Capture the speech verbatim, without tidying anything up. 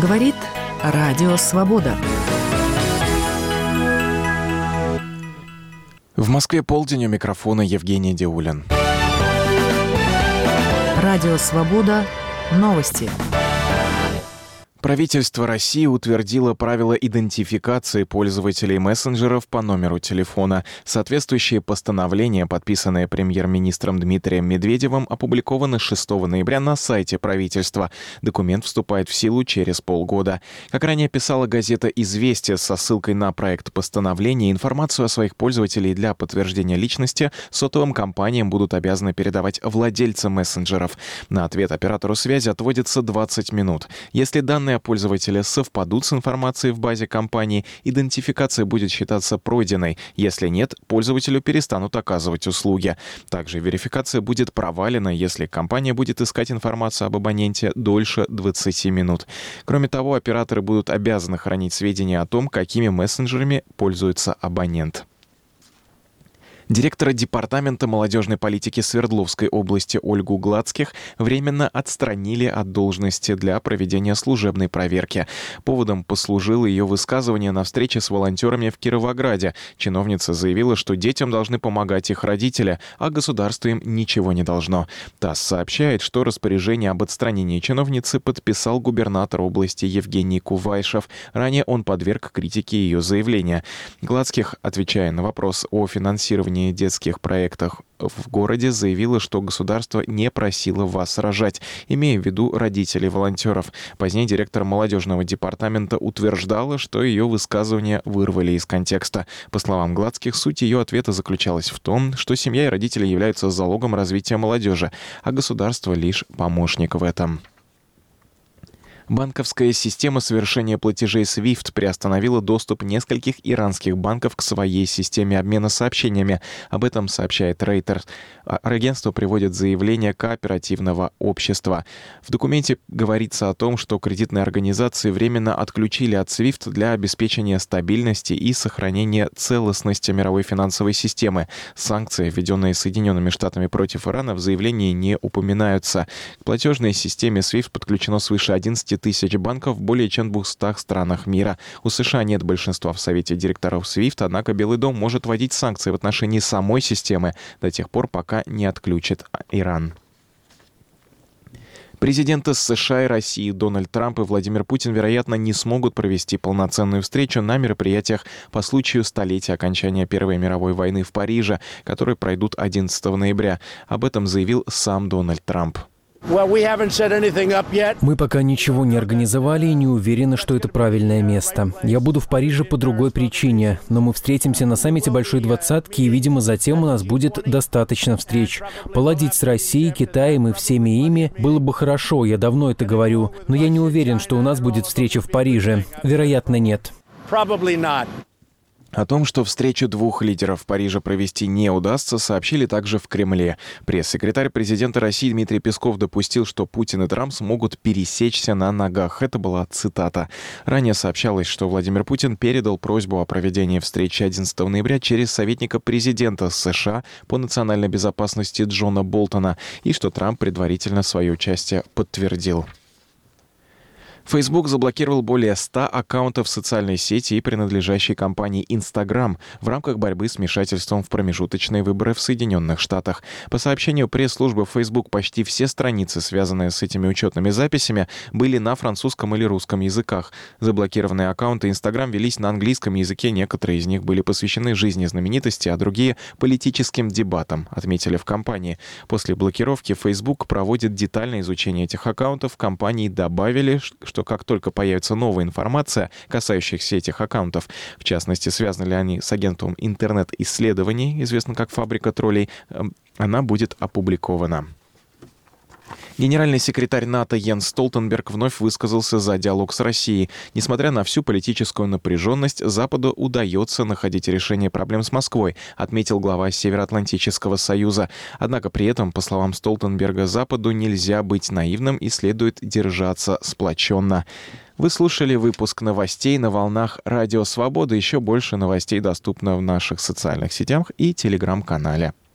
Говорит Радио Свобода. В Москве полдень, у микрофона Евгений Диулин. Радио Свобода. Новости. Правительство России утвердило правила идентификации пользователей мессенджеров по номеру телефона. Соответствующие постановления, подписанные премьер-министром Дмитрием Медведевым, опубликованы шестого ноября на сайте правительства. Документ вступает в силу через полгода. Как ранее писала газета «Известия» со ссылкой на проект постановления, информацию о своих пользователях для подтверждения личности сотовым компаниям будут обязаны передавать владельцы мессенджеров. На ответ оператору связи отводится двадцать минут. Если данные пользователя совпадут с информацией в базе компании, идентификация будет считаться пройденной. Если нет, пользователю перестанут оказывать услуги. Также верификация будет провалена, если компания будет искать информацию об абоненте дольше двадцати минут. Кроме того, операторы будут обязаны хранить сведения о том, какими мессенджерами пользуется абонент. Директора Департамента молодежной политики Свердловской области Ольгу Гладских временно отстранили от должности для проведения служебной проверки. Поводом послужило ее высказывание на встрече с волонтерами в Кировограде. Чиновница заявила, что детям должны помогать их родители, а государство им ничего не должно. ТАСС сообщает, что распоряжение об отстранении чиновницы подписал губернатор области Евгений Кувайшев. Ранее он подверг критике ее заявления. Гладских, отвечая на вопрос о финансировании детских проектах в городе, заявила, что государство не просило вас рожать, имея в виду родителей волонтеров. Позднее директор молодежного департамента утверждала, что ее высказывания вырвали из контекста. По словам Гладских, суть ее ответа заключалась в том, что семья и родители являются залогом развития молодежи, а государство лишь помощник в этом. Банковская система совершения платежей свифт приостановила доступ нескольких иранских банков к своей системе обмена сообщениями. Об этом сообщает Reuters. Агентство приводит заявление кооперативного общества. В документе говорится о том, что кредитные организации временно отключили от свифт для обеспечения стабильности и сохранения целостности мировой финансовой системы. Санкции, введенные Соединенными Штатами против Ирана, в заявлении не упоминаются. К платежной системе свифт подключено свыше одиннадцати тысяч банков в более чем двухстах странах мира. У США нет большинства в Совете директоров свифт, однако Белый дом может вводить санкции в отношении самой системы до тех пор, пока не отключит Иран. Президенты США и России Дональд Трамп и Владимир Путин, вероятно, не смогут провести полноценную встречу на мероприятиях по случаю столетия окончания Первой мировой войны в Париже, которые пройдут одиннадцатого ноября. Об этом заявил сам Дональд Трамп. Мы пока ничего не организовали и не уверены, что это правильное место. Я буду в Париже по другой причине, но мы встретимся на саммите Большой Двадцатки, и, видимо, затем у нас будет достаточно встреч. Поладить с Россией, Китаем и всеми ими было бы хорошо, я давно это говорю, но я не уверен, что у нас будет встреча в Париже. Вероятно, нет. О том, что встречу двух лидеров в Париже провести не удастся, сообщили также в Кремле. Пресс-секретарь президента России Дмитрий Песков допустил, что Путин и Трамп смогут пересечься на ногах. Это была цитата. Ранее сообщалось, что Владимир Путин передал просьбу о проведении встречи одиннадцатого ноября через советника президента США по национальной безопасности Джона Болтона, и что Трамп предварительно свое участие подтвердил. Facebook заблокировал более ста аккаунтов социальной сети и принадлежащей компании Instagram в рамках борьбы с вмешательством в промежуточные выборы в Соединенных Штатах. По сообщению пресс-службы Facebook, почти все страницы, связанные с этими учетными записями, были на французском или русском языках. Заблокированные аккаунты Instagram велись на английском языке, некоторые из них были посвящены жизни знаменитости, а другие — политическим дебатам, отметили в компании. После блокировки Facebook проводит детальное изучение этих аккаунтов. В компании добавили, что что как только появится новая информация, касающихся этих аккаунтов, в частности, связаны ли они с агентством интернет-исследований, известно как «Фабрика троллей», она будет опубликована. Генеральный секретарь НАТО Йенс Столтенберг вновь высказался за диалог с Россией. Несмотря на всю политическую напряженность, Западу удается находить решение проблем с Москвой, отметил глава Североатлантического союза. Однако при этом, по словам Столтенберга, Западу нельзя быть наивным и следует держаться сплоченно. Вы слушали выпуск новостей на волнах Радио Свобода. Еще больше новостей доступно в наших социальных сетях и телеграм-канале.